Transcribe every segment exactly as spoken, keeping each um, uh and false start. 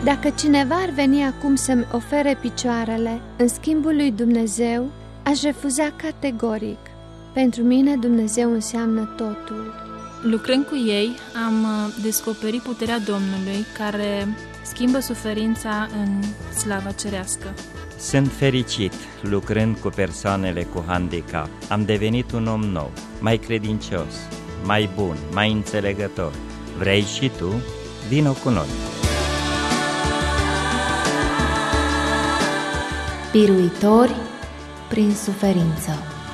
Dacă cineva ar veni acum să-mi ofere picioarele în schimbul lui Dumnezeu, aș refuza categoric. Pentru mine Dumnezeu înseamnă totul. Lucrând cu ei, am descoperit puterea Domnului care schimbă suferința în slava cerească. Sunt fericit lucrând cu persoanele cu handicap. Am devenit un om nou, mai credincios, mai bun, mai înțelegător. Vrei și tu? Vino cu noi! Biruitori prin suferință.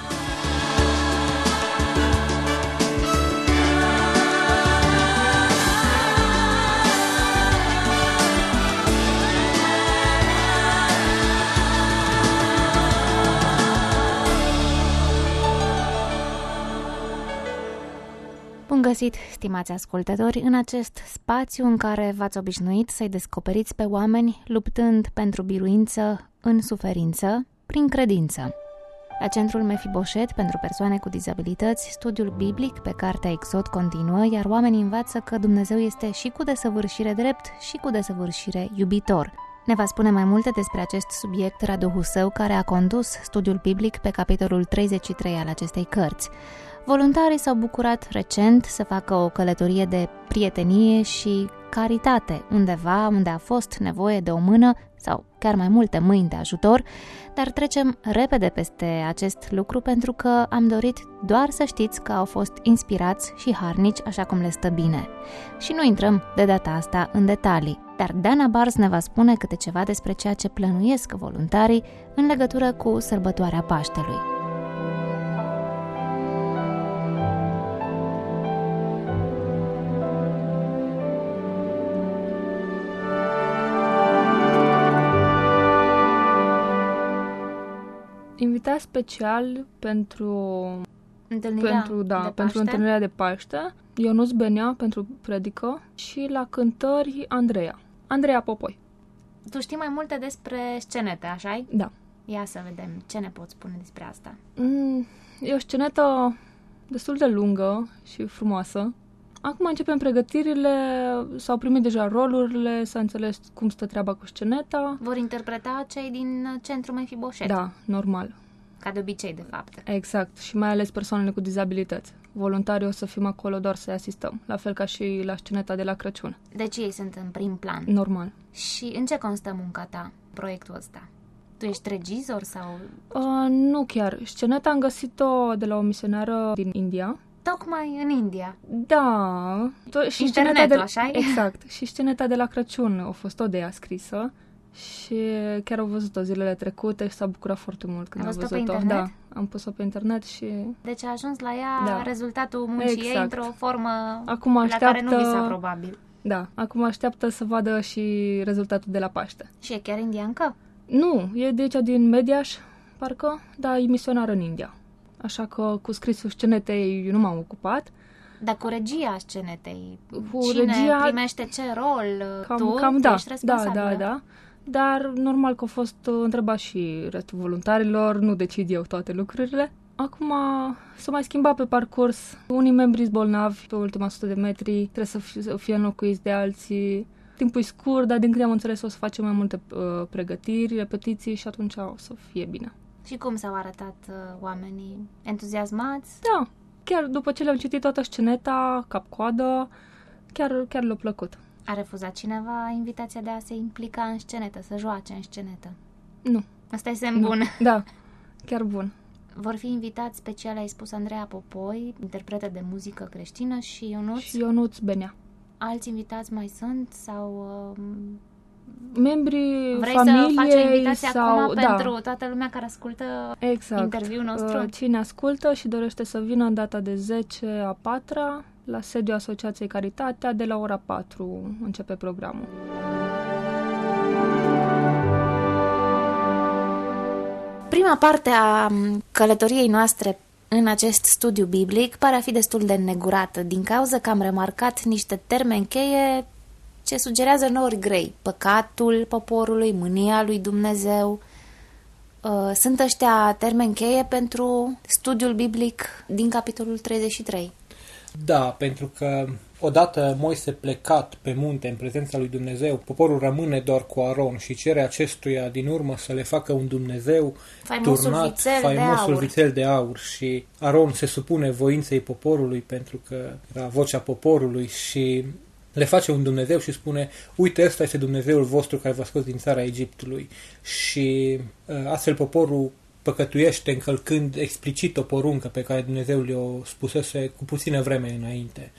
Bun găsit, stimați ascultători, în acest spațiu în care v-ați obișnuit să-i descoperiți pe oameni luptând pentru biruință în suferință, prin credință. La Centrul Mefiboset pentru persoane cu dizabilități, studiul biblic pe cartea Exod continuă, iar oamenii învață că Dumnezeu este și cu desăvârșire drept și cu desăvârșire iubitor. Ne va spune mai multe despre acest subiect Radu Husău, care a condus studiul biblic pe capitolul treizeci și trei al acestei cărți. Voluntarii s-au bucurat recent să facă o călătorie de prietenie și caritate undeva unde a fost nevoie de o mână sau chiar mai multe mâini de ajutor, dar trecem repede peste acest lucru pentru că am dorit doar să știți că au fost inspirați și harnici așa cum le stă bine. Și nu intrăm de data asta în detalii, dar Dana Bars ne va spune câte ceva despre ceea ce plănuiesc voluntarii în legătură cu sărbătoarea Paștelui. Invitat special pentru întâlnirea, pentru, da, de, pentru Paște. întâlnirea de Paște, Ionuț Benea pentru predică și la cântări Andreea. Andreea Popoi. Tu știi mai multe despre scenete, așa-i? Da. Ia să vedem, ce ne poți spune despre asta? Mm, e o scenetă destul de lungă și frumoasă. Acum începem pregătirile, s-au primit deja rolurile, s-a înțeles cum stă treaba cu sceneta. Vor interpreta cei din Centrul Mefiboset. Da, normal. Ca de obicei, de fapt. Exact, și mai ales persoanele cu dizabilități. Voluntarii o să fim acolo doar să-i asistăm, la fel ca și la sceneta de la Crăciun. Deci ei sunt în prim plan. Normal. Și în ce constă munca ta, proiectul ăsta? Tu ești regizor sau... Uh, nu chiar. Sceneta am găsit-o de la o misionară din India. Tocmai în India. Da. Și internetul, de... așa-i? Exact. Și sceneta de la Crăciun a fost tot de ea scrisă. Și chiar au văzut-o zilele trecute și s-a bucurat foarte mult când a văzut-o. văzut-o. Pe internet? Da, am pus-o pe internet și... Deci a ajuns la ea da. rezultatul muncii exact. ei într-o formă acum așteaptă... la care nu visa probabil. Da, acum așteaptă să vadă și rezultatul de la Paște. Și e chiar indiancă? Nu, e de aici din Mediaș, parcă, dar e misionară în India. Așa că cu scrisul scenetei eu nu m-am ocupat. Dar cu regia scenetei, cu cine regia, primește ce rol? Cam, tu cam da, ești responsabilă? Da, da, da. Dar normal că a fost întrebat și restul voluntarilor, nu decid eu toate lucrurile. Acum s-a mai schimbat pe parcurs. Unii membri sunt bolnavi pe ultima sută de metri, trebuie să fie, să fie înlocuiți de alții. Timpul e scurt, dar din câte am înțeles o să facem mai multe uh, pregătiri, repetiții și atunci o să fie bine. Și cum s-au arătat uh, oamenii? Entuziasmați? Da, chiar după ce le-am citit toată sceneta, cap-coadă, chiar, chiar le-a plăcut. A refuzat cineva invitația de a se implica în scenetă, să joace în scenetă? Nu. Asta e semn bun. Da, chiar bun. Vor fi invitați special, ai spus, Andreea Popoi, interpretă de muzică creștină, și Ionuț? Și Ionuț Benea. Alți invitați mai sunt? Sau... Uh... membrii Vrei familiei să faci o invitație sau... acum da. pentru toată lumea care ascultă exact. interviul nostru? Cine ascultă și dorește să vină în data de zece a patra la sediul Asociației Caritatea, de la ora patru începe programul. Prima parte a călătoriei noastre în acest studiu biblic pare a fi destul de negurată, din cauza că am remarcat niște termeni cheie ce sugerează nori grei. Păcatul poporului, mânia lui Dumnezeu. Sunt ăștia termeni cheie pentru studiul biblic din capitolul treizeci și trei. Da, pentru că Odată Moise plecat pe munte în prezența lui Dumnezeu, poporul rămâne doar cu Aron și cere acestuia din urmă să le facă un Dumnezeu faimosul turnat, vițel faimosul de aur. vițel de aur. Și Aron se supune voinței poporului pentru că era vocea poporului și le face un Dumnezeu și spune: uite, ăsta este Dumnezeul vostru care v-a scos din țara Egiptului. Și astfel poporul păcătuiește încălcând explicit o poruncă pe care Dumnezeu le-o spusese cu puțină vreme înainte.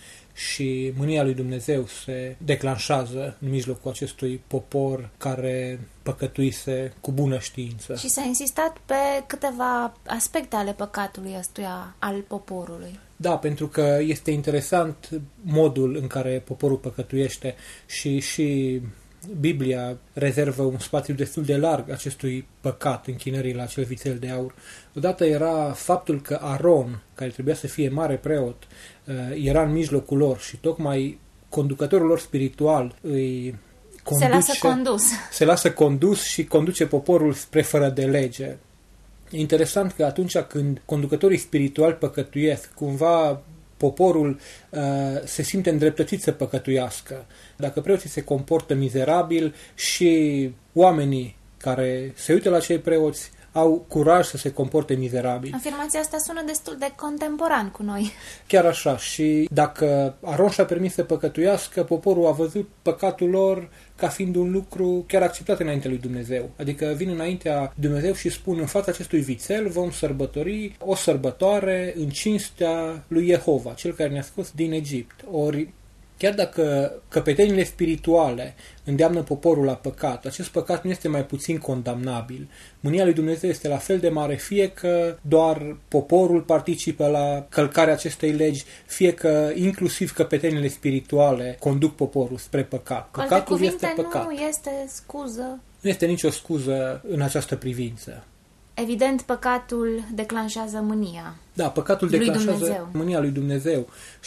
Și mânia lui Dumnezeu se declanșează în mijlocul acestui popor care păcătuise cu bună știință. Și s-a insistat pe câteva aspecte ale păcatului ăstuia al poporului. Da, pentru că este interesant modul în care poporul păcătuiește și, și Biblia rezervă un spațiu destul de larg acestui păcat, închinării la acel vițel de aur. Odată era faptul că Aron, care trebuia să fie mare preot, era în mijlocul lor și tocmai conducătorul lor spiritual îi conduce, se lasă condus. Se lasă condus și conduce poporul spre fără de lege. E interesant că atunci când conducătorii spirituali păcătuiesc, cumva poporul uh, se simte îndreptățit să păcătuiască. Dacă preoții se comportă mizerabil și oamenii care se uită la cei preoți au curaj să se comporte mizerabil. Afirmația asta sună destul de contemporan cu noi. Chiar așa. Și dacă Aron și-a permis să păcătuiască, poporul a văzut păcatul lor ca fiind un lucru chiar acceptat înaintea lui Dumnezeu. Adică vin înaintea Dumnezeu și spun: în fața acestui vițel vom sărbători o sărbătoare în cinstea lui Jehova, cel care ne-a scos din Egipt. Ori chiar dacă căpetenile spirituale îndeamnă poporul la păcat, acest păcat nu este mai puțin condamnabil. Mânia lui Dumnezeu este la fel de mare, fie că doar poporul participă la călcarea acestei legi, fie că inclusiv căpetenile spirituale conduc poporul spre păcat. Cu alte Păcatul cuvinte, este păcat. nu este scuză. Nu este nicio scuză în această privință. Evident, păcatul declanșează mânia. Da, păcatul lui declanșează Dumnezeu. mânia lui Dumnezeu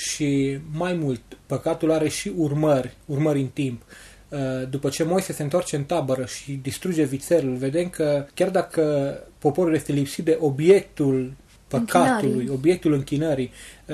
și mai mult, păcatul are și urmări, urmări în timp. După ce Moise se întoarce în tabără și distruge vițelul, vedem că chiar dacă poporul este lipsit de obiectul păcatului, închinării. obiectul închinării,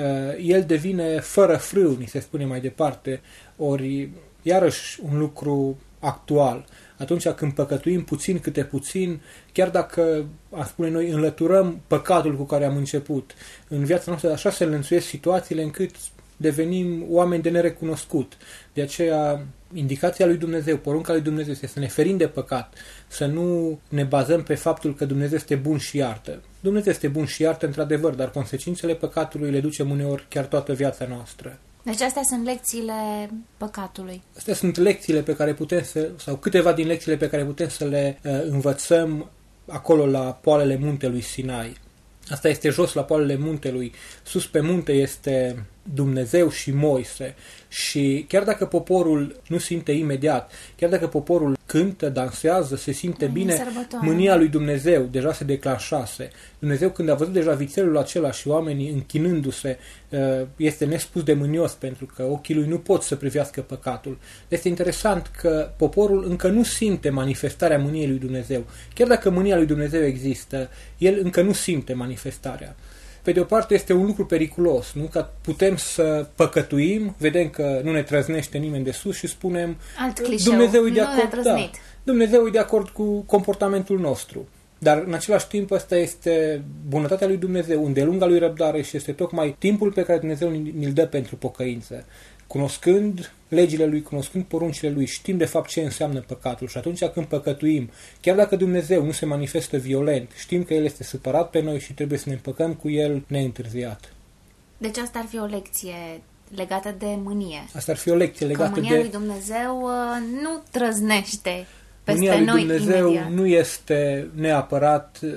el devine fără frâu, ni se spune mai departe, ori iarăși un lucru actual. Atunci când păcătuim puțin câte puțin, chiar dacă, am spune noi, înlăturăm păcatul cu care am început, în viața noastră așa se înlănțuiesc situațiile încât devenim oameni de nerecunoscut. De aceea, indicația lui Dumnezeu, porunca lui Dumnezeu este să ne ferim de păcat, să nu ne bazăm pe faptul că Dumnezeu este bun și iartă. Dumnezeu este bun și iartă, într-adevăr, dar consecințele păcatului le ducem uneori chiar toată viața noastră. Deci astea sunt lecțiile păcatului. Astea sunt lecțiile pe care putem să, sau câteva din lecțiile pe care putem să le uh, învățăm acolo la poalele muntelui Sinai. Asta este jos la poalele muntelui. Sus pe munte este Dumnezeu și Moise. Și chiar dacă poporul nu simte imediat, chiar dacă poporul cântă, dansează, se simte bine, mânia lui Dumnezeu deja se declanșase. Dumnezeu, când a văzut deja vițelul acela și oamenii închinându-se, este nespus de mânios, pentru că ochii lui nu pot să privească păcatul. Este interesant că poporul încă nu simte manifestarea mâniei lui Dumnezeu. Chiar dacă mânia lui Dumnezeu există, el încă nu simte manifestarea. Pe de o parte este un lucru periculos, nu? Că putem să păcătuim, vedem că nu ne trăznește nimeni de sus și spunem alt clișeu, Dumnezeu e de nu acord, da, Dumnezeu e de acord cu comportamentul nostru. Dar în același timp ăsta este bunătatea lui Dumnezeu, îndelunga lui răbdare și este tocmai timpul pe care Dumnezeu ni-l dă pentru pocăință. Cunoscând legile lui, cunoscând poruncile lui, știm de fapt ce înseamnă păcatul și atunci când păcătuim, chiar dacă Dumnezeu nu se manifestă violent, știm că El este supărat pe noi și trebuie să ne împăcăm cu El neîntârziat. Deci asta ar fi o lecție legată de mânie. Asta ar fi o lecție legată de... Că mânia lui Dumnezeu nu trăznește peste mânia lui noi Dumnezeu imediat. Nu este neapărat uh,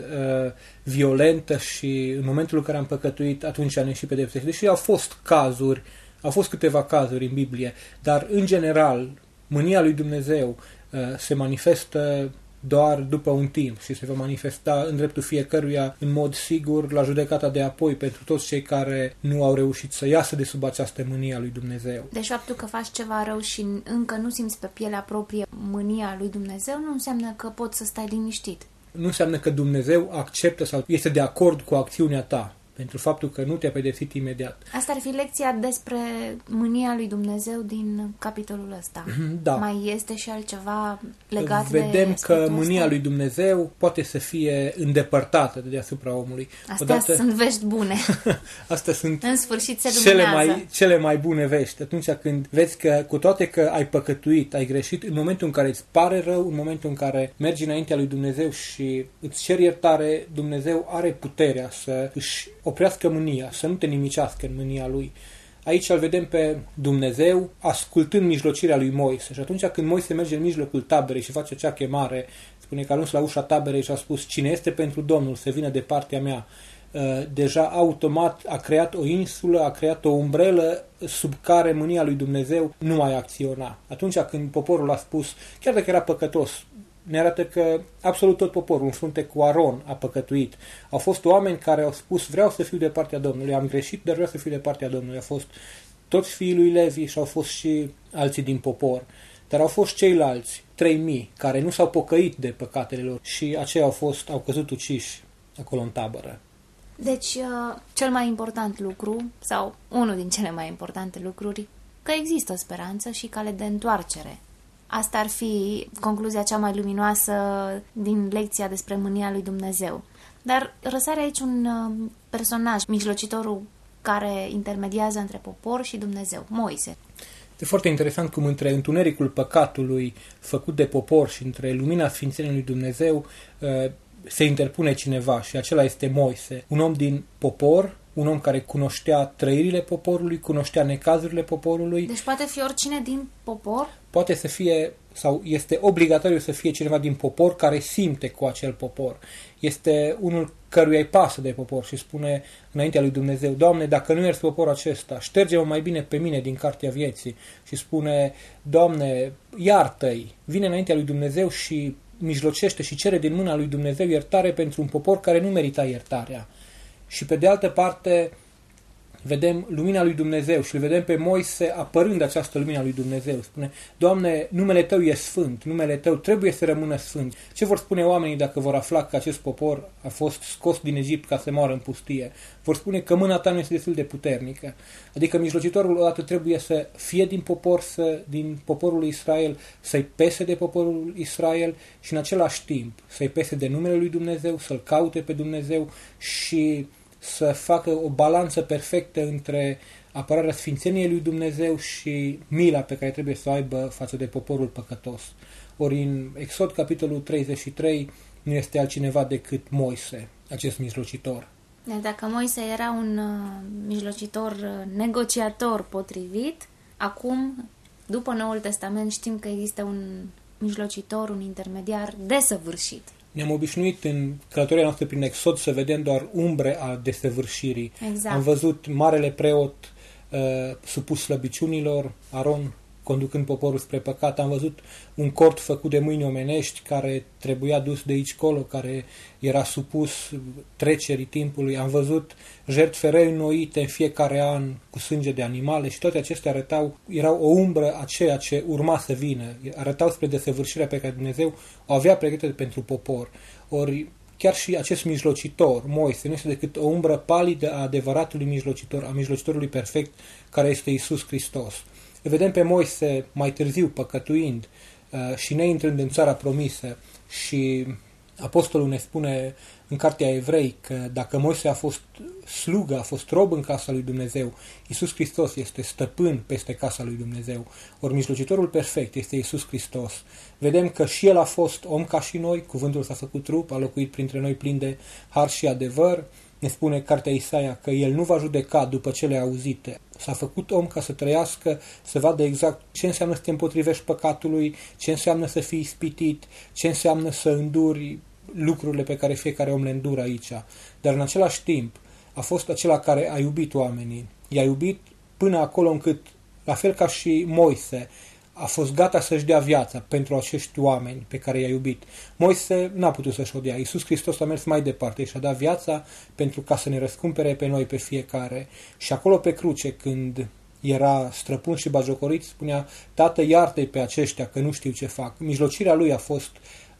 violentă și în momentul în care am păcătuit, atunci ne și pedepsește. Deși au fost cazuri, au fost câteva cazuri în Biblie, dar în general mânia lui Dumnezeu uh, se manifestă doar după un timp și se va manifesta în dreptul fiecăruia în mod sigur la judecata de apoi pentru toți cei care nu au reușit să iasă de sub această mânie a lui Dumnezeu. Deci faptul că faci ceva rău și încă nu simți pe pielea proprie mânia lui Dumnezeu nu înseamnă că poți să stai liniștit. Nu înseamnă că Dumnezeu acceptă sau este de acord cu acțiunea ta. pentru faptul că nu te-a pedepsit imediat. Asta ar fi lecția despre mânia lui Dumnezeu din capitolul ăsta. Da. Mai este și altceva legat Vedem de Vedem că mânia ăsta? lui Dumnezeu poate să fie îndepărtată de deasupra omului. Astea Odată... sunt vești bune. Astea sunt în sfârșit se cele luminează. mai, cele mai bune vești. Atunci când vezi că, cu toate că ai păcătuit, ai greșit, în momentul în care îți pare rău, în momentul în care mergi înaintea lui Dumnezeu și îți ceri iertare, Dumnezeu are puterea să își oprească mânia, să nu te nimicească în mânia lui. Aici îl vedem pe Dumnezeu ascultând mijlocirea lui Moise. Și atunci când Moise merge în mijlocul taberei și face acea chemare, spune că a ajuns la ușa taberei și a spus: cine este pentru Domnul să vină de partea mea. Deja automat a creat o insulă, a creat o umbrelă sub care mânia lui Dumnezeu nu mai acționa. Atunci când poporul a spus, chiar dacă era păcătos, ne arată că absolut tot poporul, în frunte cu Aron, a păcătuit. Au fost oameni care au spus: vreau să fiu de partea Domnului, am greșit, dar vreau să fiu de partea Domnului. Au fost toți fiii lui Levi și au fost și alții din popor. Dar au fost ceilalți, trei mii, care nu s-au pocăit de păcatele lor și aceia au fost, au căzut uciși acolo în tabără. Deci, cel mai important lucru, sau unul din cele mai importante lucruri, că există speranță și cale de întoarcere. Asta ar fi concluzia cea mai luminoasă din lecția despre mânia lui Dumnezeu. Dar răsare aici un personaj, mijlocitorul care intermediază între popor și Dumnezeu, Moise. Este foarte interesant cum între întunericul păcatului făcut de popor și între lumina sfințeniei lui Dumnezeu se interpune cineva și acela este Moise, un om din popor, un om care cunoștea trăirile poporului, cunoștea necazurile poporului. Deci poate fi oricine din popor? Poate să fie, sau este obligatoriu să fie cineva din popor care simte cu acel popor. Este unul căruia îi pasă de popor și spune înaintea lui Dumnezeu: Doamne, dacă nu ierți poporul acesta, șterge-mă mai bine pe mine din cartea vieții. Și spune: Doamne, iartă-i, vine înaintea lui Dumnezeu și mijlocește și cere din mâna lui Dumnezeu iertare pentru un popor care nu merita iertarea. Și pe de altă parte vedem lumina lui Dumnezeu și îl vedem pe Moise apărând această lumina lui Dumnezeu. Spune: Doamne, numele Tău e sfânt, numele Tău trebuie să rămână sfânt. Ce vor spune oamenii dacă vor afla că acest popor a fost scos din Egipt ca să moară în pustie? Vor spune că mâna Ta nu este destul de puternică. Adică mijlocitorul odată trebuie să fie din popor, să, din poporul lui Israel, să-i pese de poporul Israel și în același timp să-i pese de numele lui Dumnezeu, să-L caute pe Dumnezeu și să facă o balanță perfectă între apărarea sfințeniei lui Dumnezeu și mila pe care trebuie să o aibă față de poporul păcătos. Ori în Exod, capitolul treizeci și trei, nu este altcineva decât Moise, acest mijlocitor. Dacă Moise era un uh, mijlocitor, uh, negociator potrivit, acum, după Noul Testament, știm că există un mijlocitor, un intermediar desăvârșit. Ne-am obișnuit în călătoria noastră prin Exod să vedem doar umbre a desăvârșirii. Exact. Am văzut marele preot uh, supus slăbiciunilor, Aron conducând poporul spre păcat. Am văzut un cort făcut de mâini omenești care trebuia dus de aici colo, care era supus trecerii timpului. Am văzut jertfe reînnoite în fiecare an cu sânge de animale și toate acestea arătau, erau o umbră a ceea ce urma să vină. Arătau spre desăvârșirea pe care Dumnezeu o avea pregătită pentru popor. Ori chiar și acest mijlocitor, Moise, nu este decât o umbră palidă a adevăratului mijlocitor, a mijlocitorului perfect, care este Iisus Hristos. Îl vedem pe Moise mai târziu păcătuind uh, și neintrând în țara promisă și apostolul ne spune în cartea Evrei că dacă Moise a fost slugă, a fost rob în casa lui Dumnezeu, Iisus Hristos este stăpân peste casa lui Dumnezeu. Ori mijlocitorul perfect este Iisus Hristos. Vedem că și El a fost om ca și noi, cuvântul s-a făcut trup, a locuit printre noi plin de har și adevăr. Ne spune cartea Isaia că El nu va judeca după cele auzite. S-a făcut om ca să trăiască, să vadă exact ce înseamnă să te împotrivești păcatului, ce înseamnă să fii ispitit, ce înseamnă să înduri lucrurile pe care fiecare om le îndură aici. Dar în același timp a fost acela care a iubit oamenii. I-a iubit până acolo încât, la fel ca și Moise, a fost gata să-și dea viața pentru acești oameni pe care i-a iubit. Moise n-a putut să-și o dea. Iisus Hristos a mers mai departe și a dat viața pentru ca să ne răscumpere pe noi, pe fiecare. Și acolo pe cruce, când era străpun și bajocorit, spunea: Tată, iartă-i pe aceștia că nu știu ce fac. Mijlocirea lui a fost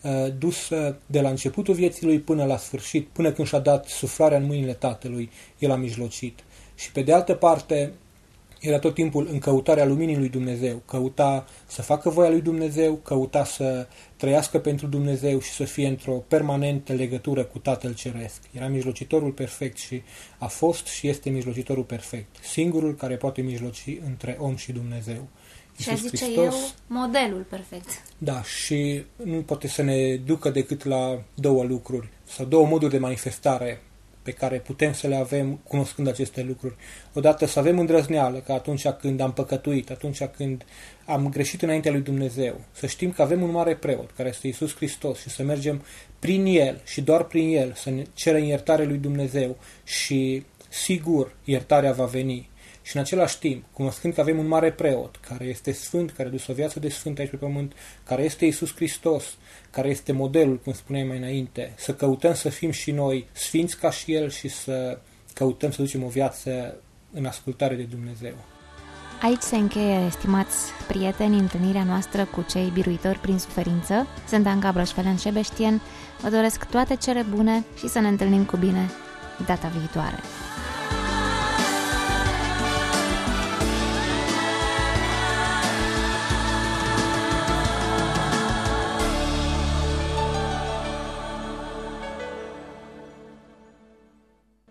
dusă de la începutul vieții lui până la sfârșit, până când și-a dat suflarea în mâinile Tatălui, el a mijlocit. Și pe de altă parte, era tot timpul în căutarea luminii lui Dumnezeu, căuta să facă voia lui Dumnezeu, căuta să trăiască pentru Dumnezeu și să fie într-o permanentă legătură cu Tatăl Ceresc. Era mijlocitorul perfect și a fost și este mijlocitorul perfect, singurul care poate mijloci între om și Dumnezeu. Și a zice eu, modelul perfect. Da, și nu poate să ne ducă decât la două lucruri sau două moduri de manifestare pe care putem să le avem cunoscând aceste lucruri. Odată să avem îndrăzneală, că atunci când am păcătuit, atunci când am greșit înaintea lui Dumnezeu, să știm că avem un mare preot, care este Iisus Hristos, și să mergem prin El și doar prin El, să ne cerem iertare lui Dumnezeu și sigur iertarea va veni. Și în același timp, cunoscând că avem un mare preot, care este sfânt, care a dus o viață de sfânt aici pe pământ, care este Iisus Hristos, care este modelul, cum spuneam mai înainte, să căutăm să fim și noi sfinți ca și El și să căutăm să ducem o viață în ascultare de Dumnezeu. Aici se încheie, estimați prieteni, întâlnirea noastră cu cei biruitori prin suferință. Sunt Anca Broșfelen Șebeștien, vă doresc toate cele bune și să ne întâlnim cu bine data viitoare.